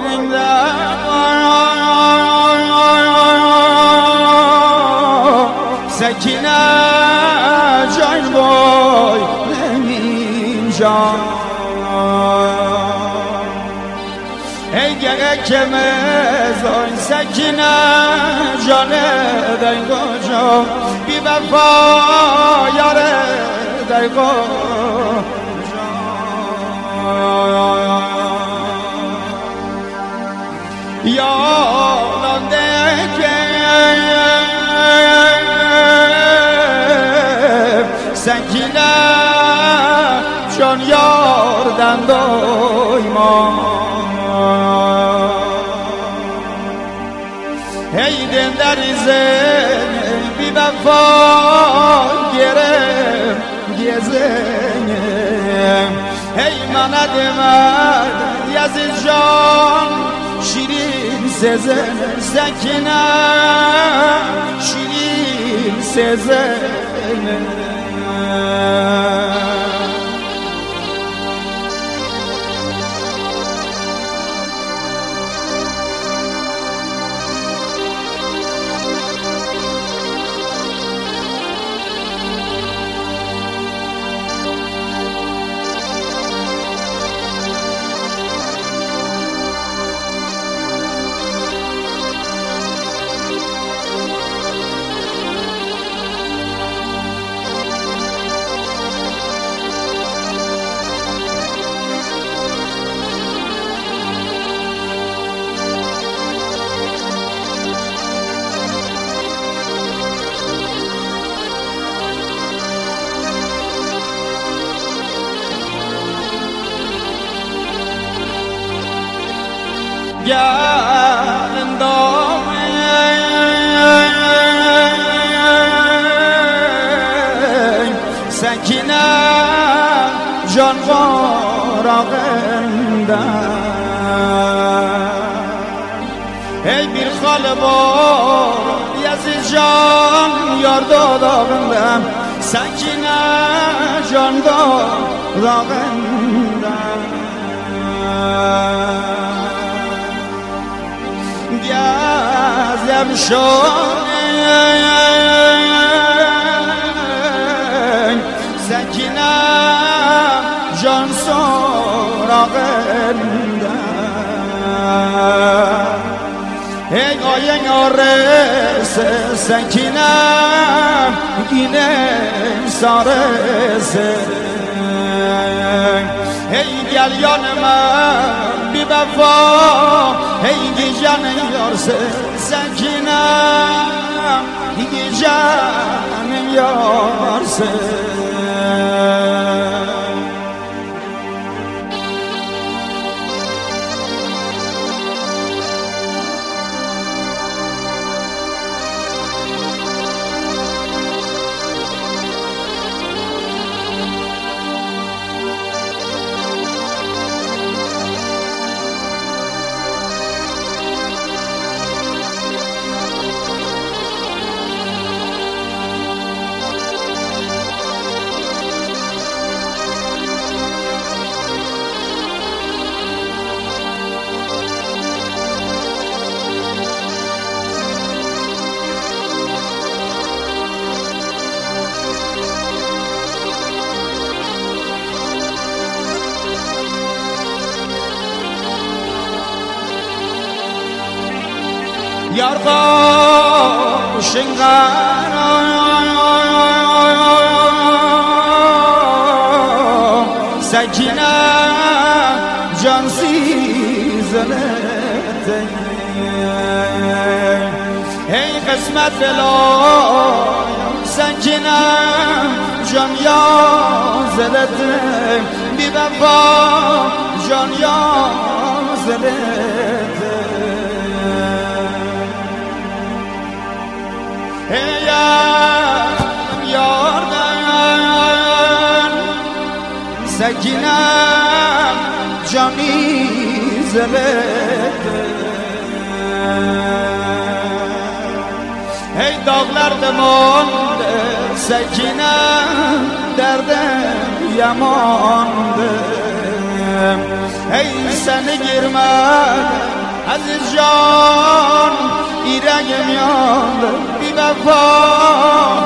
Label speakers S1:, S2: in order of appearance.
S1: سکینه جان بای نمینجا ای گره که مزای سکینه جانه در کجا بی وفا یاره در کجا یادانده که سکینه جان یاردن دایما ای دل در زن بی وفا گرم گزنم ای مند من یزید جان شیرین سزن سکینه شیرین سزن سکینه جان فراغنده ای بیر خاله بار یزید جان یار داداغنده سکینه جان داداغنده گزم شد سکینه جان سراغنده ای آین آرس سکینه گینه سارسه ای گلیان من بی وفا ای جان یارسه سکینه ای جان یارسه یار قاشنگر سکینه جان سیزنت ای قسمت بلا سکینه جان یازدت بی وفا جان یازدت یاردن سکینه جانی زلت ای داغلر دمانده سکینه دردم یمانده ای سن گرمه عزیز جان ایرگم یاد بی وفا